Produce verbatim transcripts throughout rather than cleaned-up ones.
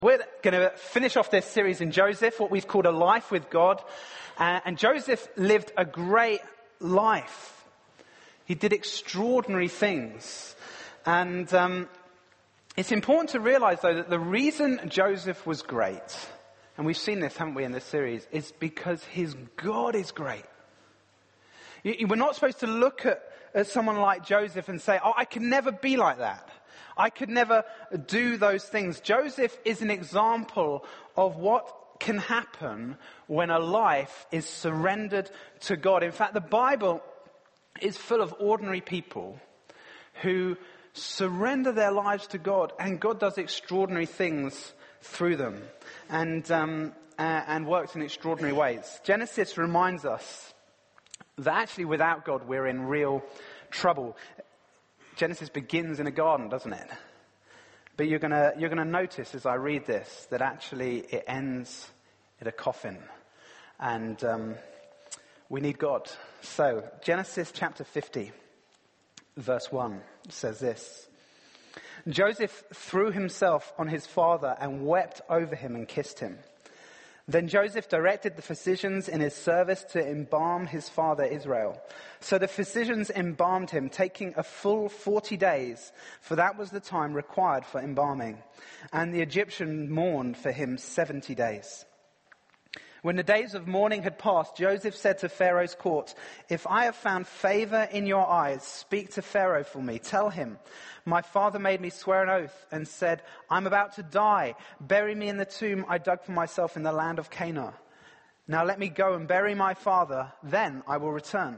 We're going to finish off this series in Joseph, what we've called a life with God. Uh, and Joseph lived a great life. He did extraordinary things. And um, it's important to realize, though, that the reason Joseph was great, and we've seen this, haven't we, in this series, is because his God is great. You, you, we're not supposed to look at, at someone like Joseph and say, oh, I can never be like that. I could never do those things. Joseph is an example of what can happen when a life is surrendered to God. In fact, the Bible is full of ordinary people who surrender their lives to God, and God does extraordinary things through them and, um, uh, and works in extraordinary ways. Genesis reminds us that actually without God we're in real trouble. Genesis begins in a garden, doesn't it? But you're gonna you're gonna notice as I read this that actually it ends in a coffin, and um, we need God. So Genesis chapter fifty, verse one says this: Joseph threw himself on his father and wept over him and kissed him. Then Joseph directed the physicians in his service to embalm his father Israel. So the physicians embalmed him, taking a full forty days, for that was the time required for embalming. And the Egyptian mourned for him seventy days. When the days of mourning had passed, Joseph said to Pharaoh's court, if I have found favor in your eyes, speak to Pharaoh for me. Tell him, my father made me swear an oath and said, I'm about to die. Bury me in the tomb I dug for myself in the land of Canaan. Now let me go and bury my father, then I will return.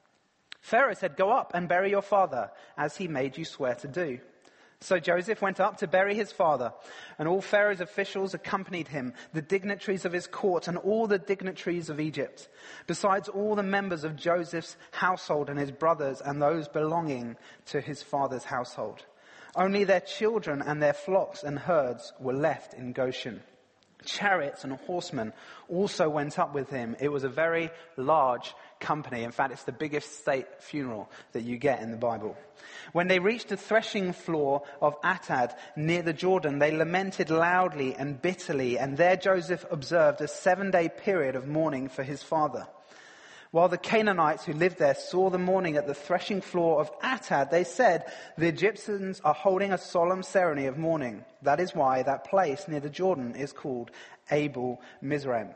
Pharaoh said, go up and bury your father, as he made you swear to do. So Joseph went up to bury his father, and all Pharaoh's officials accompanied him, the dignitaries of his court and all the dignitaries of Egypt, besides all the members of Joseph's household and his brothers and those belonging to his father's household. Only their children and their flocks and herds were left in Goshen. Chariots and horsemen also went up with him. It was a very large company. In fact, it's the biggest state funeral that you get in the Bible. When they reached the threshing floor of Atad near the Jordan, they lamented loudly and bitterly, and there Joseph observed a seven-day period of mourning for his father. While the Canaanites who lived there saw the mourning at the threshing floor of Atad, they said, the Egyptians are holding a solemn ceremony of mourning. That is why that place near the Jordan is called Abel Mizraim.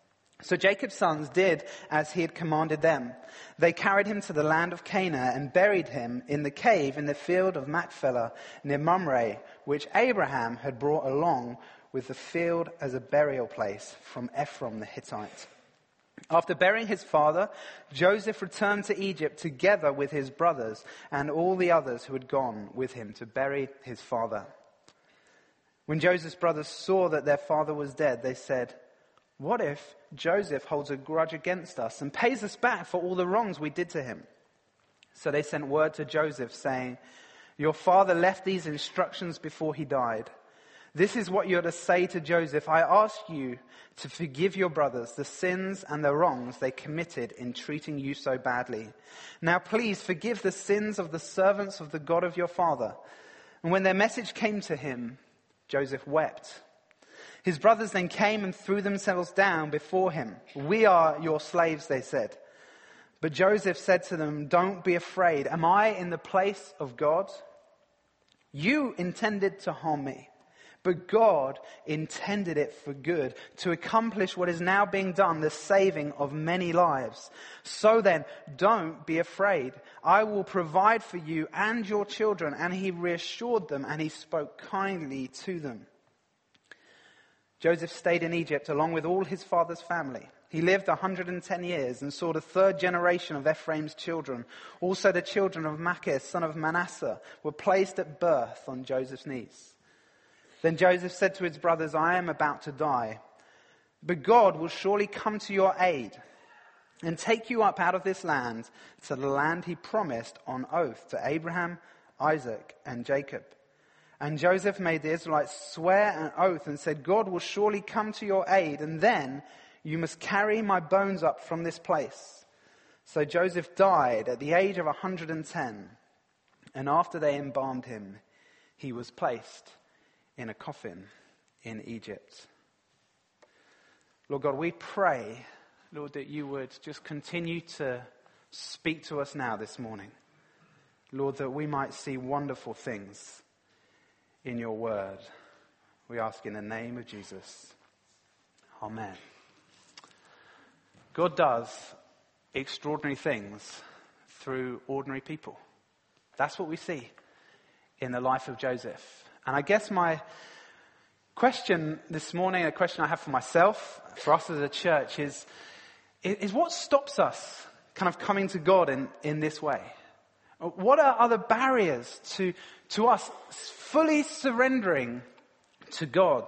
So Jacob's sons did as he had commanded them. They carried him to the land of Canaan and buried him in the cave in the field of Machpelah near Mamre, which Abraham had brought along with the field as a burial place from Ephron the Hittite. After burying his father, Joseph returned to Egypt together with his brothers and all the others who had gone with him to bury his father. When Joseph's brothers saw that their father was dead, they said, what if Joseph holds a grudge against us and pays us back for all the wrongs we did to him? So they sent word to Joseph saying, your father left these instructions before he died. This is what you're to say to Joseph. I ask you to forgive your brothers the sins and the wrongs they committed in treating you so badly. Now please forgive the sins of the servants of the God of your father. And when their message came to him, Joseph wept. His brothers then came and threw themselves down before him. We are your slaves, they said. But Joseph said to them, don't be afraid. Am I in the place of God? You intended to harm me, but God intended it for good, to accomplish what is now being done, the saving of many lives. So then, don't be afraid. I will provide for you and your children. And he reassured them, and he spoke kindly to them. Joseph stayed in Egypt along with all his father's family. He lived one hundred ten years and saw the third generation of Ephraim's children. Also the children of Machir, son of Manasseh, were placed at birth on Joseph's knees. Then Joseph said to his brothers, I am about to die, but God will surely come to your aid and take you up out of this land to the land he promised on oath to Abraham, Isaac, and Jacob. And Joseph made the Israelites swear an oath and said, God will surely come to your aid, and then you must carry my bones up from this place. So Joseph died at the age of one hundred ten, and after they embalmed him, he was placed in a coffin in Egypt. Lord God, we pray, Lord, that you would just continue to speak to us now this morning. Lord, that we might see wonderful things in your word. We ask in the name of Jesus. Amen. God does extraordinary things through ordinary people. That's what we see in the life of Joseph. And I guess my question this morning, a question I have for myself, for us as a church, is, is what stops us kind of coming to God in, in this way? What are other barriers to, to us fully surrendering to God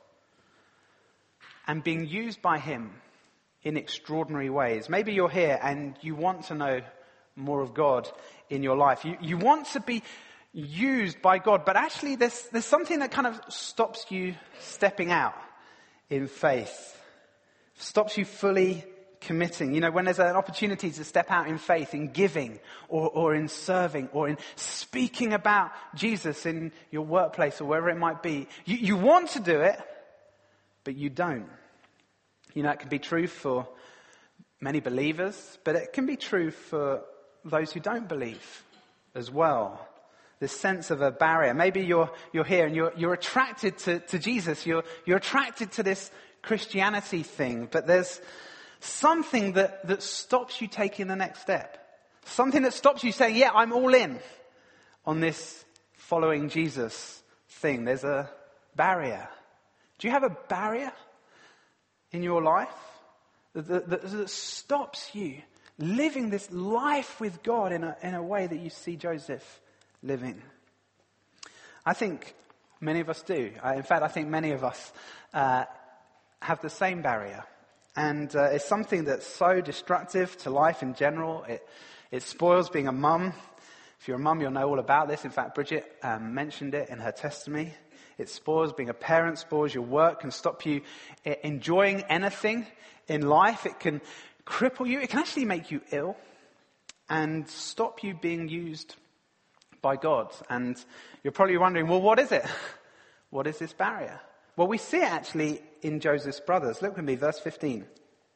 and being used by him in extraordinary ways? Maybe you're here and you want to know more of God in your life. You, you want to be used by God, but actually there's, there's something that kind of stops you stepping out in faith, stops you fully committing. You know, when there's an opportunity to step out in faith, in giving or, or in serving or in speaking about Jesus in your workplace or wherever it might be, you, you want to do it, but you don't. You know, it can be true for many believers, but it can be true for those who don't believe as well. This sense of a barrier. Maybe you're you're here and you're you're attracted to, to Jesus. You're you're attracted to this Christianity thing, but there's something that, that stops you taking the next step. Something that stops you saying, yeah, I'm all in on this following Jesus thing. There's a barrier. Do you have a barrier in your life that, that, that, that stops you living this life with God in a, in a way that you see Joseph living? I think many of us do. I, in fact, I think many of us uh, have the same barrier. And uh, it's something that's so destructive to life in general. It, it spoils being a mum. If you're a mum, you'll know all about this. In fact, Bridget um, mentioned it in her testimony. It spoils being a parent, spoils your work, can stop you enjoying anything in life. It can cripple you. It can actually make you ill and stop you being used by God. And you're probably wondering, well, what is it? What is this barrier? Well, we see it actually in Joseph's brothers. Look with me, verse fifteen.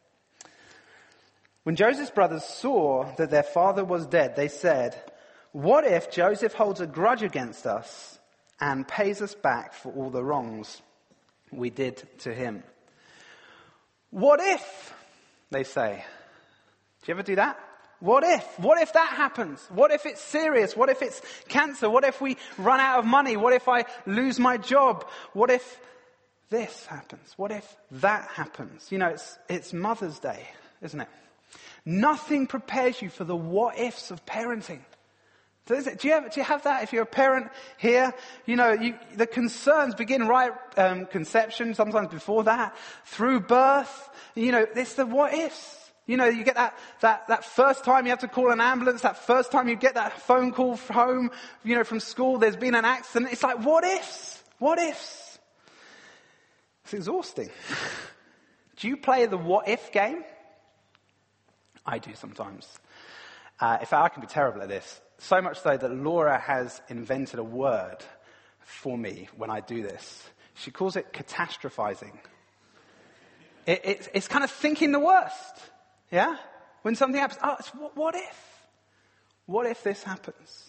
When Joseph's brothers saw that their father was dead, they said, what if Joseph holds a grudge against us and pays us back for all the wrongs we did to him? What if, they say. Do you ever do that? What if? What if that happens? What if it's serious? What if it's cancer? What if we run out of money? What if I lose my job? What if this happens? What if that happens? You know, it's it's Mother's Day, isn't it? Nothing prepares you for the what ifs of parenting. Do you have, do you have that? If you're a parent here, you know, you, the concerns begin right um, conception, sometimes before that, through birth. You know, it's the what ifs. You know, you get that, that, that first time you have to call an ambulance, that first time you get that phone call from home, you know, from school, there's been an accident. It's like, what ifs? What ifs? It's exhausting. Do you play the what if game? I do sometimes. Uh, in fact, I can be terrible at this. So much so that Laura has invented a word for me when I do this. She calls it catastrophizing. It, it, it's kind of thinking the worst. Yeah? When something happens, oh, it's what, what if? What if this happens?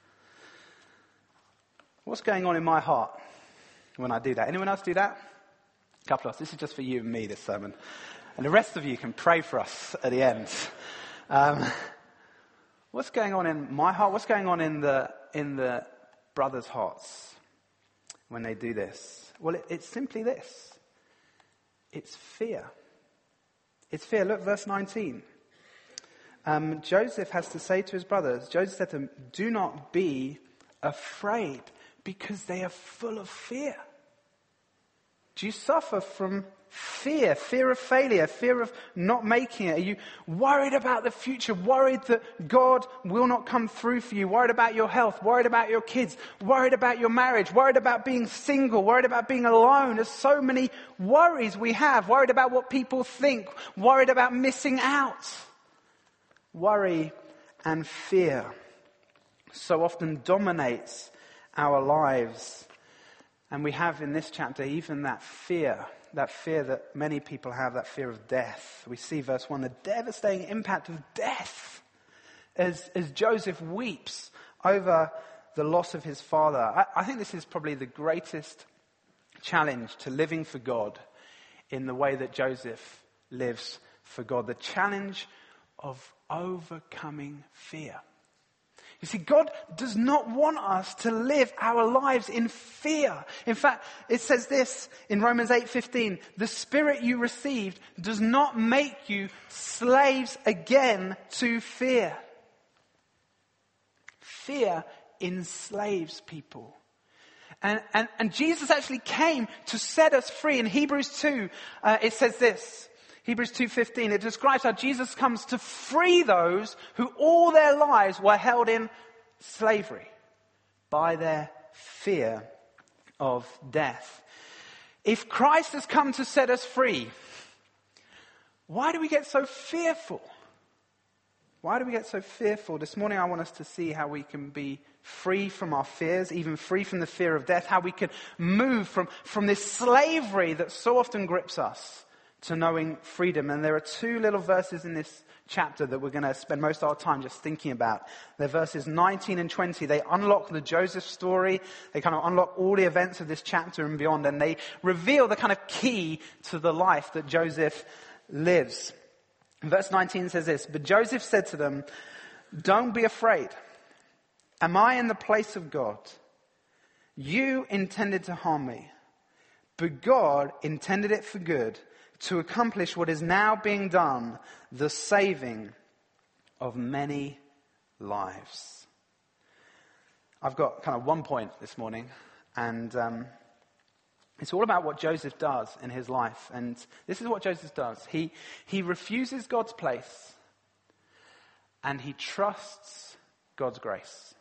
What's going on in my heart when I do that? Anyone else do that? A couple of us. This is just for you and me, this sermon. And the rest of you can pray for us at the end. Um, what's going on in my heart? What's going on in the in the brothers' hearts when they do this? Well, it, it's simply this. It's fear. It's fear. Look, verse nineteen. Um, Joseph has to say to his brothers, Joseph said to them, do not be afraid because they are full of fear. Do you suffer from fear? Fear of failure? Fear of not making it? Are you worried about the future? Worried that God will not come through for you? Worried about your health? Worried about your kids? Worried about your marriage? Worried about being single? Worried about being alone? There's so many worries we have. Worried about what people think? Worried about missing out? Worry and fear so often dominates our lives. And we have in this chapter even that fear, that fear that many people have, that fear of death. We see verse one, the devastating impact of death as, as Joseph weeps over the loss of his father. I, I think this is probably the greatest challenge to living for God in the way that Joseph lives for God. The challenge of overcoming fear. You see, God does not want us to live our lives in fear. In fact, it says this in Romans eight fifteen, the Spirit you received does not make you slaves again to fear. Fear enslaves people. And, and, and Jesus actually came to set us free. In Hebrews two, uh, it says this. Hebrews two fifteen, it describes how Jesus comes to free those who all their lives were held in slavery by their fear of death. If Christ has come to set us free, why do we get so fearful? Why do we get so fearful? This morning I want us to see how we can be free from our fears, even free from the fear of death, how we can move from, from this slavery that so often grips us to knowing freedom. And there are two little verses in this chapter that we're going to spend most of our time just thinking about. They're verses nineteen and twenty. They unlock the Joseph story. They kind of unlock all the events of this chapter and beyond. And they reveal the kind of key to the life that Joseph lives. Verse nineteen says this, but Joseph said to them, don't be afraid. Am I in the place of God? You intended to harm me, but God intended it for good, to accomplish what is now being done, the saving of many lives. I've got kind of one point this morning, and um, it's all about what Joseph does in his life. And this is what Joseph does. He, he refuses God's place, and he trusts God's grace.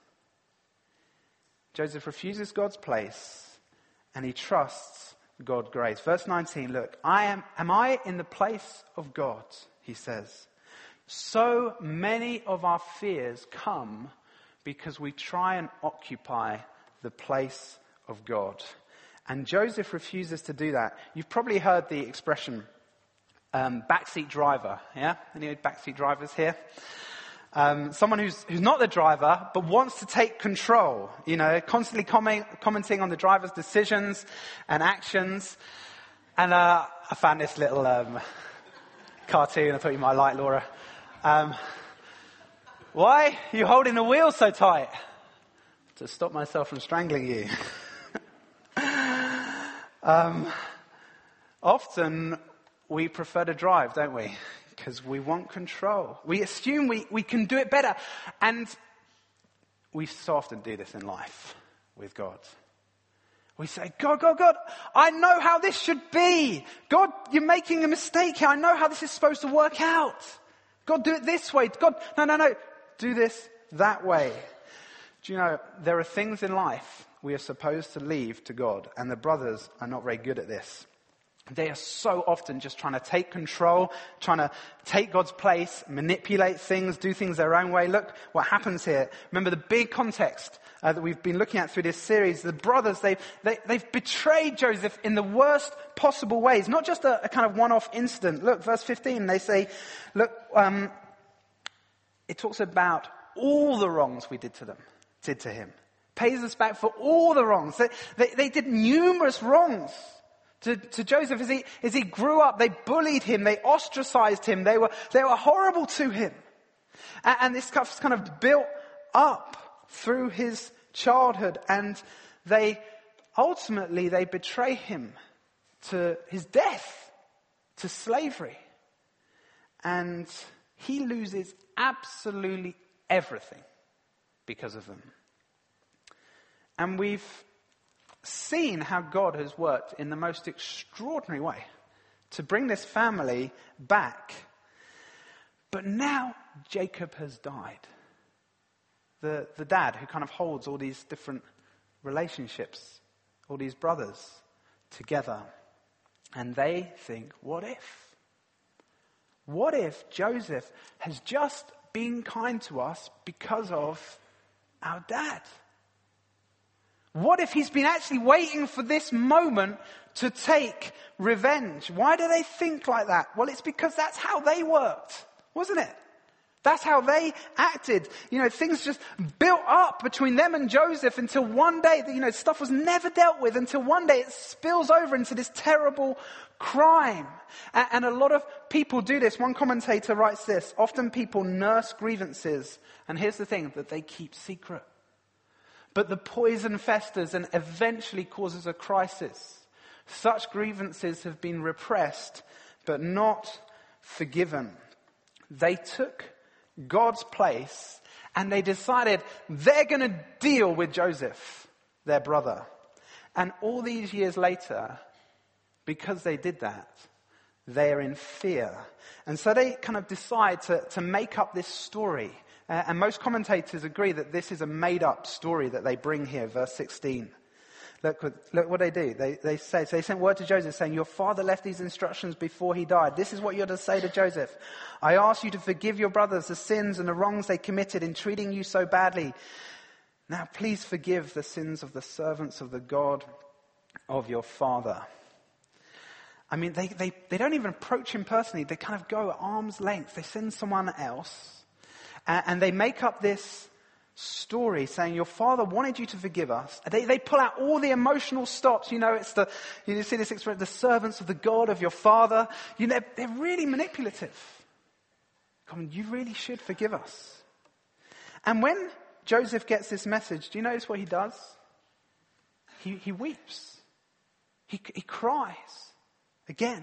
Joseph refuses God's place, and he trusts God's grace. Verse nineteen, look, I am, am I in the place of God? He says. So many of our fears come because we try and occupy the place of God. And Joseph refuses to do that. You've probably heard the expression, um, backseat driver. Yeah? Any backseat drivers here? Um, someone who's, who's not the driver, but wants to take control. You know, constantly comment, commenting on the driver's decisions and actions. And uh, I found this little um, cartoon I thought you might like, Laura. Um, why are you holding the wheel so tight? To stop myself from strangling you. um, often we prefer to drive, don't we? Because we want control. We assume we, we can do it better. And we so often do this in life with God. We say, God, God, God, I know how this should be. God, you're making a mistake here. I know how this is supposed to work out. God, do it this way. God, no, no, no. Do this that way. Do you know, there are things in life we are supposed to leave to God. And the brothers are not very good at this. They are so often just trying to take control, trying to take God's place, manipulate things, do things their own way. Look what happens here. Remember the big context uh, that we've been looking at through this series. The brothers, they've, they, they've betrayed Joseph in the worst possible ways. Not just a, a kind of one-off incident. Look, verse fifteen, they say, look, um, it talks about all the wrongs we did to them, did to him. Pays us back for all the wrongs. They, they, they did numerous wrongs. To, to Joseph, as he, as he grew up, they bullied him, they ostracized him, they were, they were horrible to him. And, and this stuff's kind of built up through his childhood, and they, ultimately, they betray him to his death, to slavery. And he loses absolutely everything because of them. And we've seen how God has worked in the most extraordinary way to bring this family back. But now Jacob has died. The, the dad who kind of holds all these different relationships, all these brothers together. And they think, what if? What if Joseph has just been kind to us because of our dad? What if he's been actually waiting for this moment to take revenge? Why do they think like that? Well, it's because that's how they worked, wasn't it? That's how they acted. You know, things just built up between them and Joseph until one day, you know, stuff was never dealt with until one day it spills over into this terrible crime. And a lot of people do this. One commentator writes this: often people nurse grievances, and here's the thing, that they keep secret. But the poison festers and eventually causes a crisis. Such grievances have been repressed, but not forgiven. They took God's place and they decided they're going to deal with Joseph, their brother. And all these years later, because they did that, they're in fear. And so they kind of decide to, to make up this story. Uh, and most commentators agree that this is a made-up story that they bring here, verse sixteen. Look, look what they do. They, they say, so they sent word to Joseph saying, your father left these instructions before he died. This is what you're to say to Joseph. I ask you to forgive your brothers the sins and the wrongs they committed in treating you so badly. Now please forgive the sins of the servants of the God of your father. I mean, they, they, they don't even approach him personally. They kind of go at arm's length. They send someone else. And, and they make up this story saying, your father wanted you to forgive us. They, they pull out all the emotional stops. You know, it's the, you see this expression, the servants of the God of your father. You know, they're really manipulative. Come on, you really should forgive us. And when Joseph gets this message, do you notice what he does? He, he weeps. He, he cries again.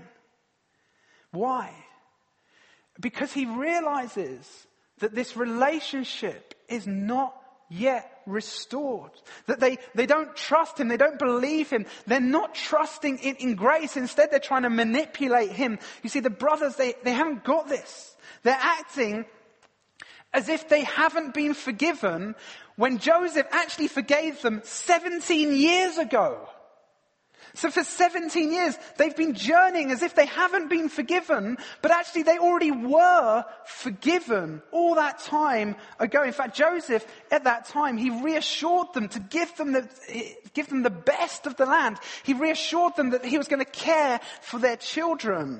Why? Because he realizes that this relationship is not yet restored. That they, they don't trust him. They don't believe him. They're not trusting in, in grace. Instead, they're trying to manipulate him. You see, the brothers, they, they haven't got this. They're acting as if they haven't been forgiven when Joseph actually forgave them seventeen years ago. So for seventeen years, they've been journeying as if they haven't been forgiven, but actually they already were forgiven all that time ago. In fact, Joseph, at that time, he reassured them to give them the, give them the best of the land. He reassured them that he was going to care for their children.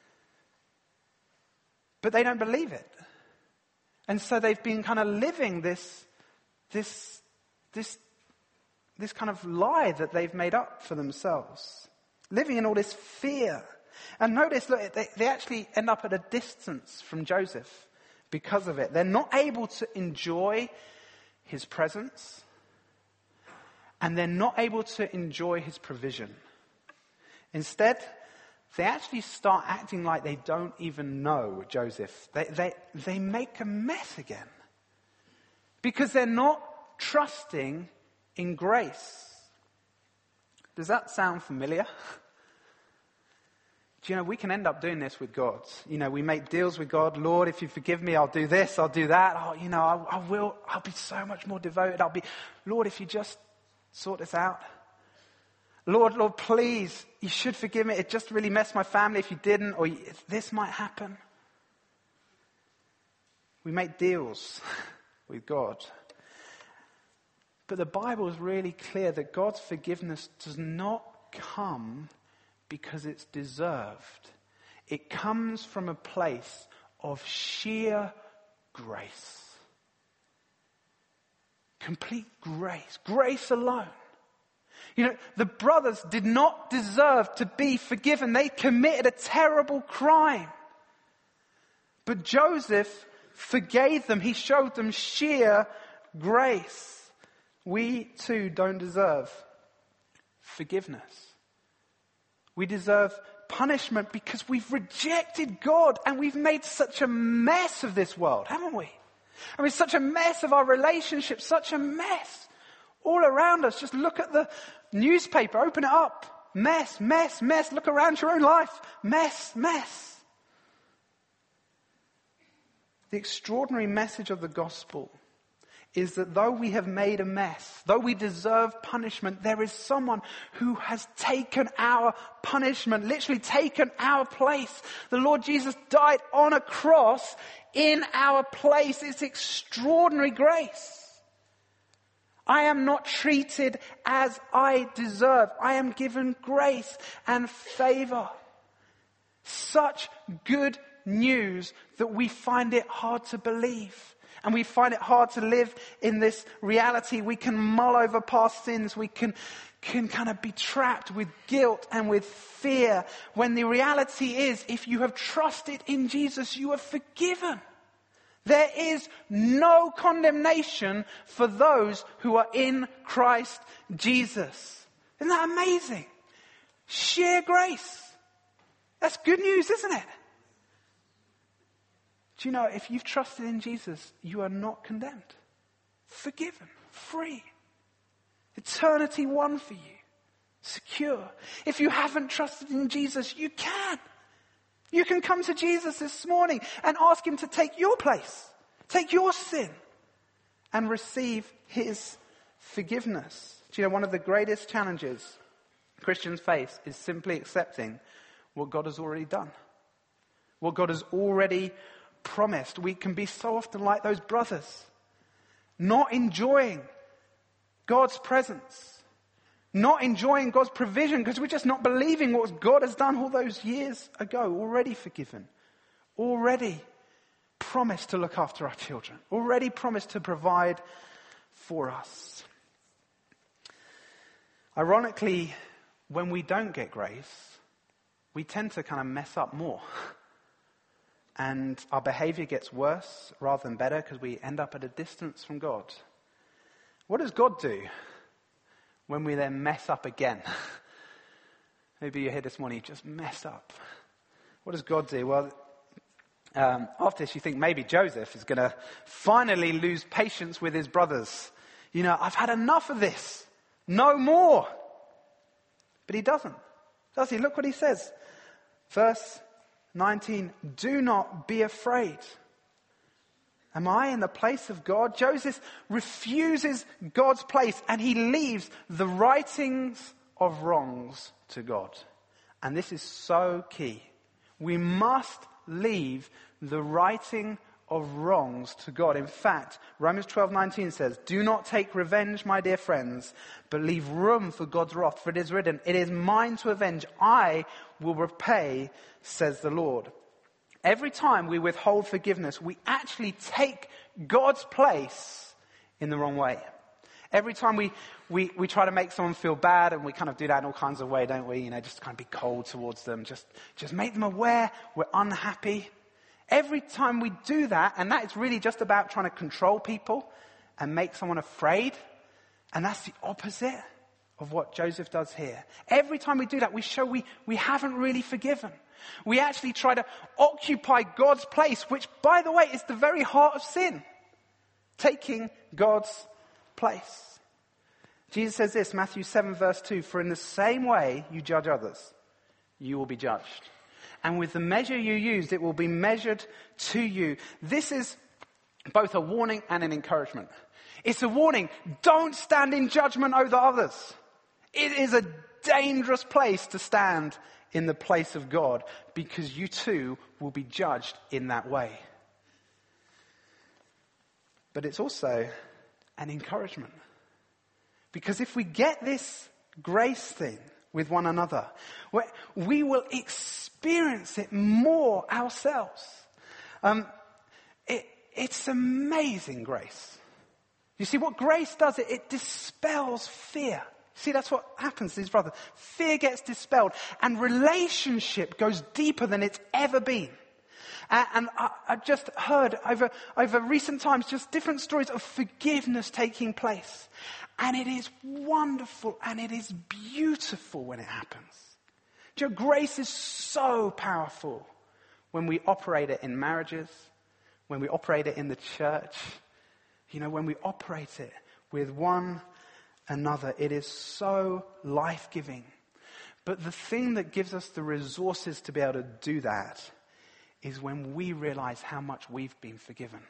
But they don't believe it. And so they've been kind of living this, this, this, this kind of lie that they've made up for themselves. Living in all this fear. And notice, look, they, they actually end up at a distance from Joseph because of it. They're not able to enjoy his presence. And they're not able to enjoy his provision. Instead, they actually start acting like they don't even know Joseph. They, they, they make a mess again. Because they're not trusting in grace. Does that sound familiar? Do you know, we can end up doing this with God. You know, we make deals with God. Lord, if you forgive me, I'll do this, I'll do that. Oh, you know, I, I will, I'll be so much more devoted. I'll be, Lord, if you just sort this out. Lord, Lord, please, you should forgive me. It just really messed my family if you didn't, or this might happen. We make deals with God. But the Bible is really clear that God's forgiveness does not come because it's deserved. It comes from a place of sheer grace. Complete grace. Grace alone. You know, the brothers did not deserve to be forgiven. They committed a terrible crime. But Joseph forgave them. He showed them sheer grace. We too don't deserve forgiveness. We deserve punishment because we've rejected God and we've made such a mess of this world, haven't we? I mean, such a mess of our relationships, such a mess all around us. Just look at the newspaper, open it up. Mess, mess, mess. Look around your own life. Mess, mess. The extraordinary message of the gospel is that though we have made a mess, though we deserve punishment, there is someone who has taken our punishment, literally taken our place. The Lord Jesus died on a cross in our place. It's extraordinary grace. I am not treated as I deserve. I am given grace and favor. Such good news that we find it hard to believe. And we find it hard to live in this reality. We can mull over past sins. We can, can kind of be trapped with guilt and with fear. When the reality is, if you have trusted in Jesus, you are forgiven. There is no condemnation for those who are in Christ Jesus. Isn't that amazing? Sheer grace. That's good news, isn't it? Do you know, if you've trusted in Jesus, you are not condemned. Forgiven, free. Eternity won for you. Secure. If you haven't trusted in Jesus, you can. You can come to Jesus this morning and ask him to take your place, take your sin, and receive his forgiveness. Do you know, one of the greatest challenges Christians face is simply accepting what God has already done. What God has already promised. We can be so often like those brothers, not enjoying God's presence, not enjoying God's provision because we're just not believing what God has done all those years ago, already forgiven, already promised to look after our children, already promised to provide for us. Ironically, when we don't get grace, we tend to kind of mess up more. And our behavior gets worse rather than better because we end up at a distance from God. What does God do when we then mess up again? Maybe you're here this morning, you just messed up. What does God do? Well, um, after this you think maybe Joseph is going to finally lose patience with his brothers. You know, I've had enough of this. No more. But he doesn't. Does he? Look what he says. Verse nineteen, do not be afraid. Am I in the place of God? Joseph refuses God's place and he leaves the writings of wrongs to God. And this is so key. We must leave the writing of wrongs to God. In fact, Romans twelve nineteen says, do not take revenge, my dear friends, but leave room for God's wrath. For it is written, it is mine to avenge. I will repay, says the Lord. Every time we withhold forgiveness, we actually take God's place in the wrong way. Every time we, we, we try to make someone feel bad, and we kind of do that in all kinds of ways, don't we? You know, just kind of be cold towards them. Just, just make them aware we're unhappy. Every time we do that, and that is really just about trying to control people and make someone afraid. And that's the opposite of what Joseph does here. Every time we do that, we show we, we haven't really forgiven. We actually try to occupy God's place, which, by the way, is the very heart of sin. Taking God's place. Jesus says this, Matthew seven verse two, for in the same way you judge others, you will be judged. And with the measure you use, it will be measured to you. This is both a warning and an encouragement. It's a warning. Don't stand in judgment over others. It is a dangerous place to stand in the place of God, because you too will be judged in that way. But it's also an encouragement. Because if we get this grace thing with one another, we will experience it more ourselves. Um, it, it's amazing grace. You see, what grace does, it, it dispels fear. See, that's what happens to these brothers. Fear gets dispelled and relationship goes deeper than it's ever been. Uh, and I, I've just heard over, over recent times just different stories of forgiveness taking place. And it is wonderful and it is beautiful when it happens. Do you know, grace is so powerful when we operate it in marriages, when we operate it in the church, you know, when we operate it with one another. It is so life-giving. But the thing that gives us the resources to be able to do that is when we realize how much we've been forgiven.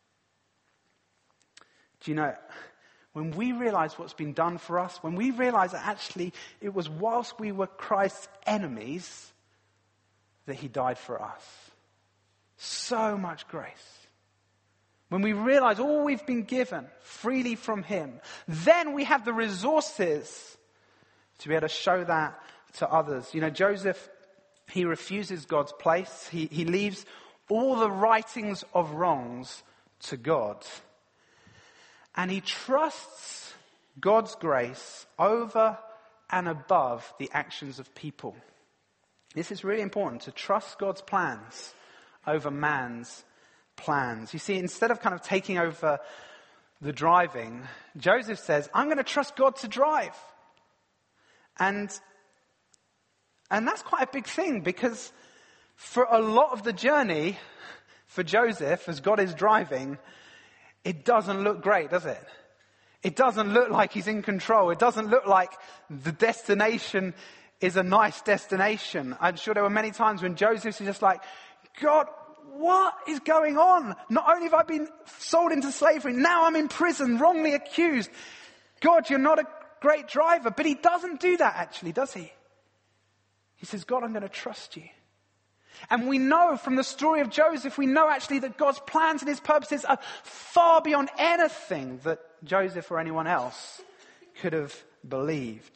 Do you know, when we realize what's been done for us, when we realize that actually it was whilst we were Christ's enemies that he died for us. So much grace. when we realize all we've been given freely from him, then we have the resources to be able to show that to others. You know, Joseph, he refuses God's place. He, he leaves all the rightings of wrongs to God. And he trusts God's grace over and above the actions of people. This is really important, to trust God's plans over man's plans. You see, instead of kind of taking over the driving, Joseph says, I'm going to trust God to drive. And, and that's quite a big thing, because for a lot of the journey, for Joseph, as God is driving, it doesn't look great, does it? It doesn't look like he's in control. It doesn't look like the destination is a nice destination. I'm sure there were many times when Joseph is just like, God, what is going on? Not only have I been sold into slavery, now I'm in prison, wrongly accused. God, you're not a great driver. But he doesn't do that actually, does he? He says, God, I'm going to trust you. And we know from the story of Joseph, we know actually that God's plans and his purposes are far beyond anything that Joseph or anyone else could have believed.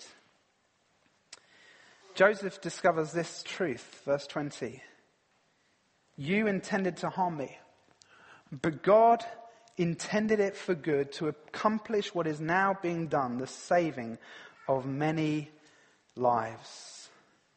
Joseph discovers this truth, verse twenty. You intended to harm me, but God intended it for good to accomplish what is now being done, the saving of many lives.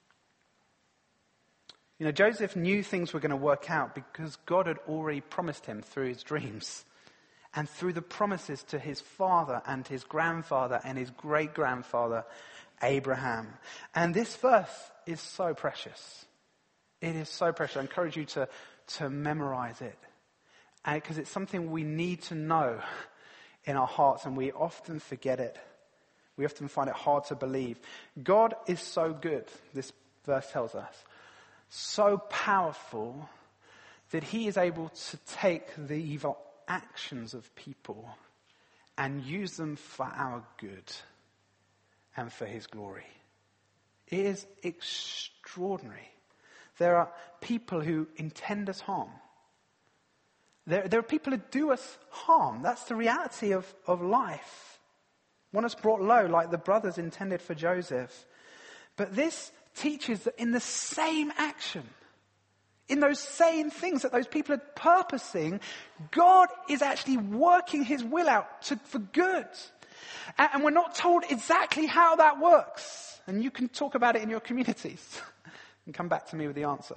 You know, Joseph knew things were going to work out because God had already promised him through his dreams and through the promises to his father and his grandfather and his great-grandfather, Abraham. And this verse is so precious. It is so precious. I encourage you to, to memorize it. Because it's something we need to know in our hearts, and we often forget it. We often find it hard to believe. God is so good, this verse tells us. So powerful that he is able to take the evil actions of people and use them for our good and for his glory. It is extraordinary. There are people who intend us harm. There, there are people who do us harm. That's the reality of, of life. Want us brought low, like the brothers intended for Joseph. But this teaches that in the same action, in those same things that those people are purposing, God is actually working his will out to, for good. And, and we're not told exactly how that works. And you can talk about it in your communities and come back to me with the answer.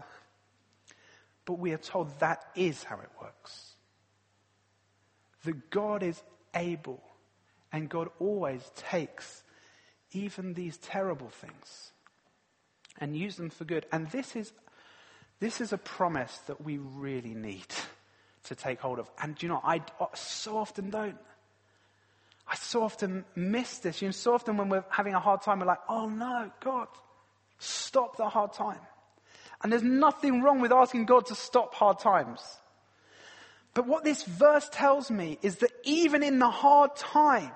But we are told that is how it works. That God is able, and God always takes even these terrible things and use them for good. And this is this is a promise that we really need to take hold of. And you know, I so often don't. I so often miss this. You know, so often when we're having a hard time, we're like, oh no, God, stop the hard time. And there's nothing wrong with asking God to stop hard times. But what this verse tells me is that even in the hard time,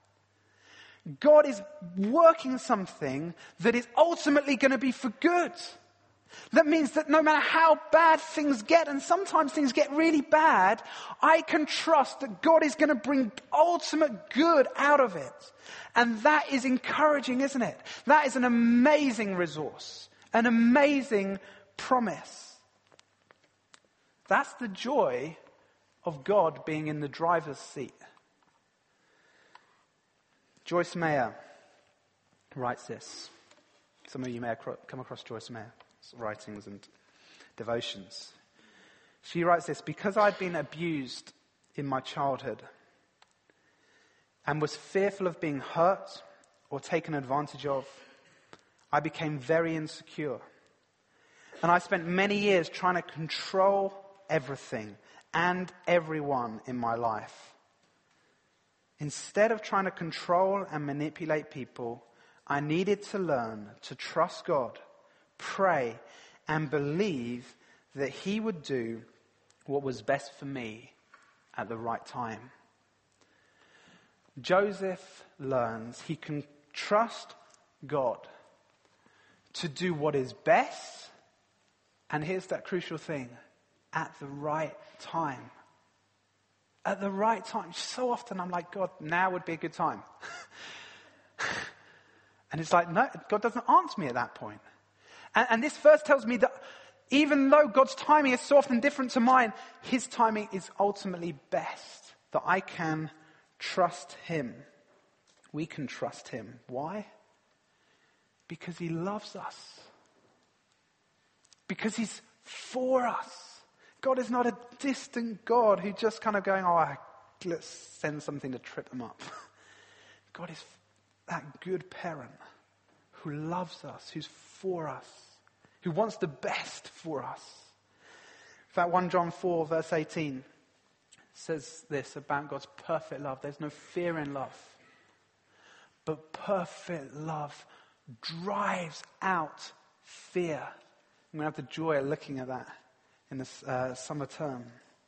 God is working something that is ultimately going to be for good. That means that no matter how bad things get, and sometimes things get really bad, I can trust that God is going to bring ultimate good out of it. And that is encouraging, isn't it? That is an amazing resource, an amazing promise. That's the joy of God being in the driver's seat. Joyce Meyer writes this. Some of you may have come across Joyce Meyer's writings and devotions. She writes this: because I'd been abused in my childhood and was fearful of being hurt or taken advantage of, I became very insecure. And I spent many years trying to control everything and everyone in my life. Instead of trying to control and manipulate people, I needed to learn to trust God, pray, and believe that he would do what was best for me at the right time. Joseph learns he can trust God to do what is best, and here's that crucial thing, at the right time. at the right time. So often I'm like, God, now would be a good time. And it's like, no, God doesn't answer me at that point. And, and this verse tells me that even though God's timing is so often different to mine, his timing is ultimately best. That I can trust him. We can trust him. Why? Because he loves us. Because he's for us. God is not a distant God who just kind of going, oh, let's send something to trip them up. God is that good parent who loves us, who's for us, who wants the best for us. In fact, First John four verse eighteen says this about God's perfect love. There's no fear in love, but perfect love drives out fear. I'm going to have the joy of looking at that in this uh, summer term.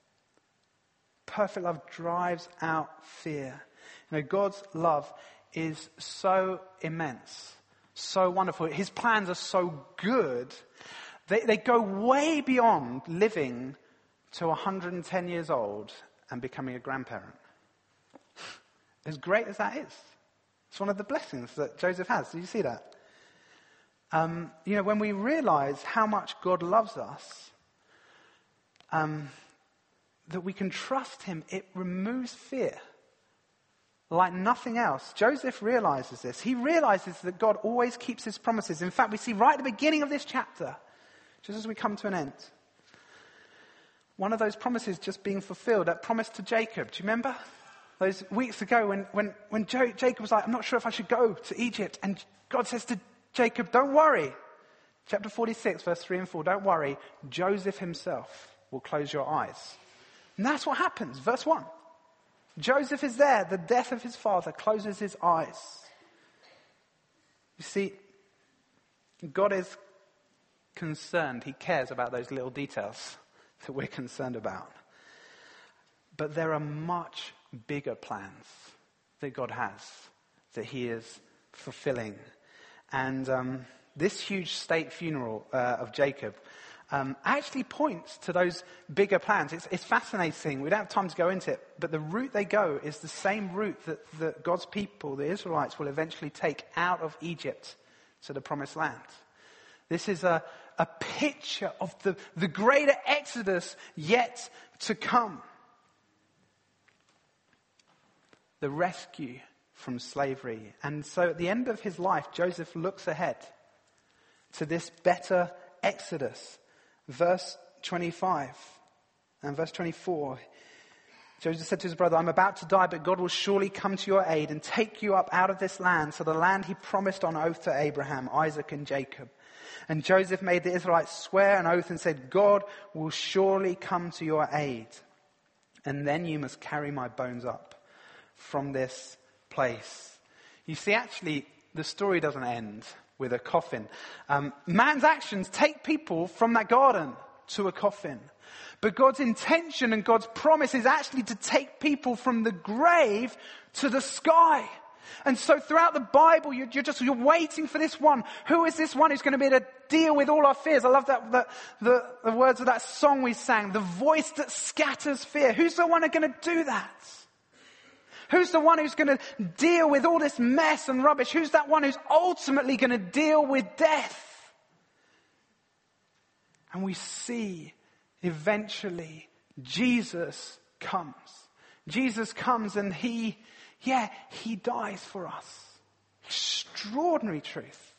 Perfect love drives out fear. You know, God's love is so immense, so wonderful. His plans are so good. They, they go way beyond living to one hundred ten years old and becoming a grandparent. As great as that is. It's one of the blessings that Joseph has. Do you see that? Um, you know, when we realize how much God loves us, um, that we can trust him, it removes fear. Like nothing else. Joseph realizes this. He realizes that God always keeps his promises. In fact, we see right at the beginning of this chapter, just as we come to an end, one of those promises just being fulfilled, that promise to Jacob. Do you remember? Those weeks ago when, when, when jo- Jacob was like, I'm not sure if I should go to Egypt. And God says to Jacob, don't worry. Chapter forty-six, verse three and four, don't worry. Joseph himself will close your eyes. And that's what happens. Verse one. Joseph is there. The death of his father closes his eyes. You see, God is concerned. He cares about those little details that we're concerned about. But there are much bigger plans that God has that he is fulfilling. And um, this huge state funeral uh, of Jacob um, actually points to those bigger plans. It's, it's fascinating. We don't have time to go into it. But the route they go is the same route that, that God's people, the Israelites, will eventually take out of Egypt to the promised land. This is a, a picture of the, the greater exodus yet to come. The rescue from slavery. And so at the end of his life, Joseph looks ahead to this better exodus. Verse twenty-five and verse twenty-four. Joseph said to his brother, I'm about to die, but God will surely come to your aid and take you up out of this land, so the land he promised on oath to Abraham, Isaac, and Jacob. And Joseph made the Israelites swear an oath and said, God will surely come to your aid. And then you must carry my bones up from this place. You see, actually, the story doesn't end with a coffin. Um, man's actions take people from that garden to a coffin. But God's intention and God's promise is actually to take people from the grave to the sky. And so throughout the Bible, you're, you're just, you're waiting for this one. Who is this one who's going to be able to deal with all our fears? I love that, the, the, the words of that song we sang. The voice that scatters fear. Who's the one who's going to do that? Who's the one who's going to deal with all this mess and rubbish? Who's that one who's ultimately going to deal with death? And we see eventually Jesus comes. Jesus comes and he, yeah, he dies for us. Extraordinary truth.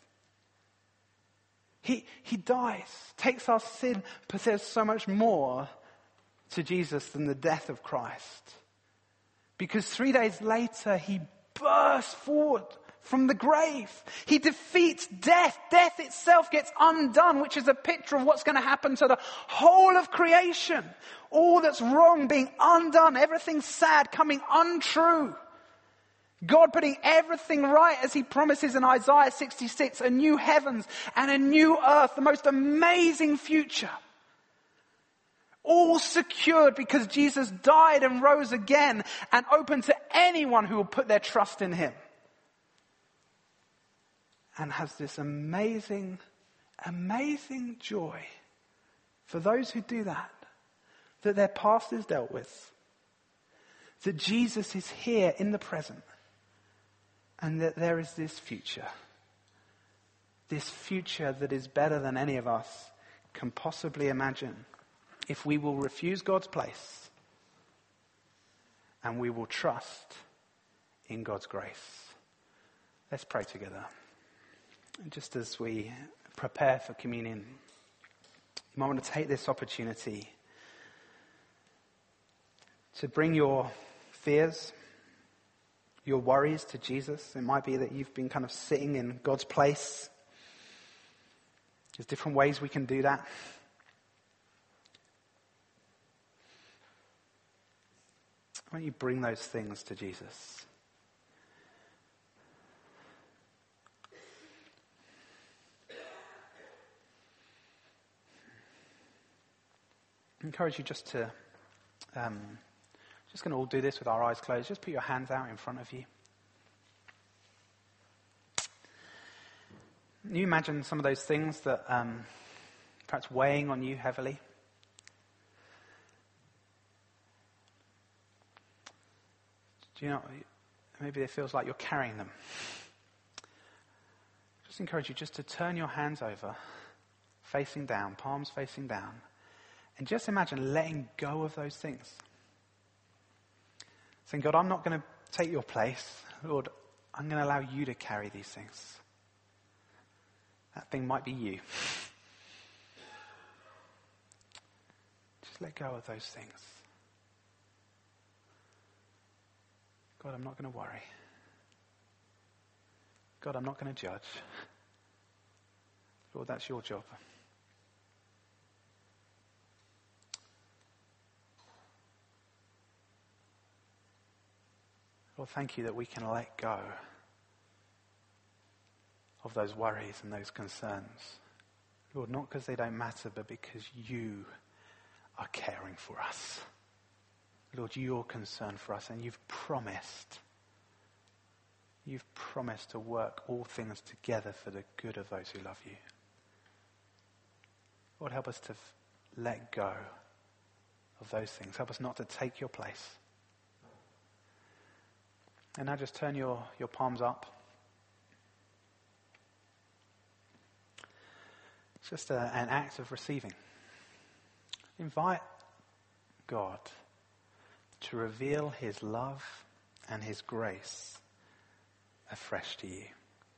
He, he dies, takes our sin, but there's so much more to Jesus than the death of Christ. Because three days later, he bursts forward from the grave. He defeats death. Death itself gets undone, which is a picture of what's going to happen to the whole of creation. All that's wrong being undone, everything sad coming untrue. God putting everything right as he promises in Isaiah sixty-six, a new heavens and a new earth, the most amazing future. All secured because Jesus died and rose again and open to anyone who will put their trust in him. And has this amazing, amazing joy for those who do that, that their past is dealt with, that Jesus is here in the present, and that there is this future. This future that is better than any of us can possibly imagine if we will refuse God's place and we will trust in God's grace. Let's pray together. Just as we prepare for communion, you might want to take this opportunity to bring your fears, your worries to Jesus. It might be that you've been kind of sitting in God's place. There's different ways we can do that. Why don't you bring those things to Jesus? I encourage you just to, um, just going to all do this with our eyes closed. Just put your hands out in front of you. Can you imagine some of those things that um, perhaps weighing on you heavily? Do you know, maybe it feels like you're carrying them. Just encourage you just to turn your hands over, facing down, palms facing down, and just imagine letting go of those things. Saying, God, I'm not going to take your place. Lord, I'm going to allow you to carry these things. That thing might be you. Just let go of those things. God, I'm not going to worry. God, I'm not going to judge. Lord, that's your job. Lord, thank you that we can let go of those worries and those concerns. Lord, not because they don't matter, but because you are caring for us. Lord, you're concerned for us, and you've promised, you've promised to work all things together for the good of those who love you. Lord, help us to f- let go of those things. Help us not to take your place. And now just turn your, your palms up. It's just a, an act of receiving. Invite God to reveal his love and his grace afresh to you.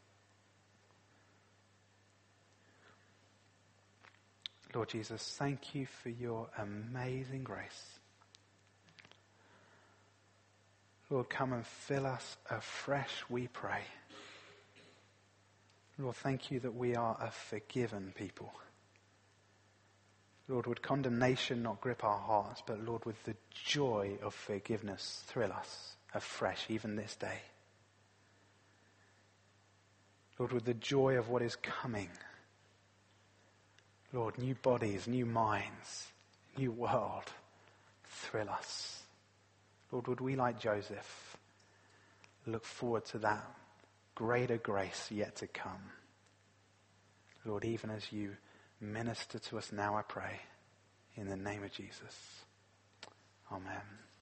Lord Jesus, thank you for your amazing grace. Lord, come and fill us afresh, we pray. Lord, thank you that we are a forgiven people. Lord, would condemnation not grip our hearts, but Lord, would the joy of forgiveness thrill us afresh even this day. Lord, would the joy of what is coming, Lord, new bodies, new minds, new world, thrill us. Lord, would we, like Joseph, look forward to that greater grace yet to come. Lord, even as you minister to us now, I pray, in the name of Jesus. Amen.